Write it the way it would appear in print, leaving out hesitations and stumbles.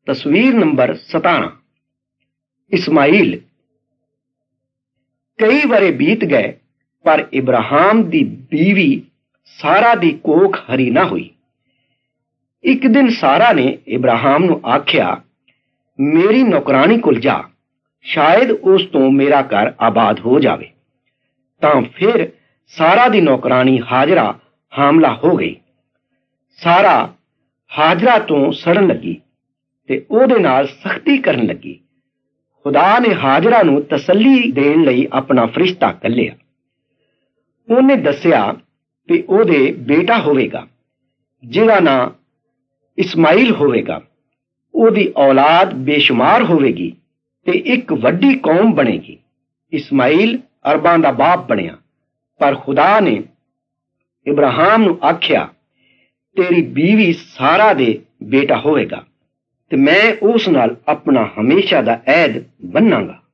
तस्वीर नंबर 17। इस्माइल। कई वरे बीत गए पर इब्राहिम दी बीवी सारा दी कोख हरी ना हुई। एक दिन सारा ने इब्राहिम नूं आख्या, मेरी नौकरानी कोल जा, शायद उस तो मेरा घर आबाद हो जावे। तां फिर सारा दी नौकरानी हाजरा हामला हो गई। सारा हाजरा तो सड़न लगी ते ओहदे नाल सख्ती करन लगी। खुदा ने हाजरा नूं तसल्ली देण लई अपना फरिश्ता घल्लिया। ਉਹਨੇ ਦੱਸਿਆ ਕਿ ਉਹਦੇ ਬੇਟਾ ਹੋਵੇਗਾ ਜਿਹਦਾ ਨਾਂ ਇਸਮਾਈਲ ਹੋਵੇਗਾ। ਉਹਦੀ ਔਲਾਦ ਬੇਸ਼ੁਮਾਰ ਹੋਵੇਗੀ ਤੇ ਇੱਕ ਵੱਡੀ ਕੌਮ ਬਣੇਗੀ। ਇਸਮਾਈਲ ਅਰਬਾਂ ਦਾ ਬਾਪ ਬਣਿਆ। ਪਰ ਖੁਦਾ ਨੇ ਇਬਰਾਹਿਮ ਨੂੰ ਆਖਿਆ, ਤੇਰੀ ਬੀਵੀ ਸਾਰਾ ਦੇ ਬੇਟਾ ਹੋਵੇਗਾ ਤੇ ਮੈਂ ਉਸ ਨਾਲ ਆਪਣਾ ਹਮੇਸ਼ਾ ਦਾ ਅਹਿਦ ਬੰਨਾਂਗਾ।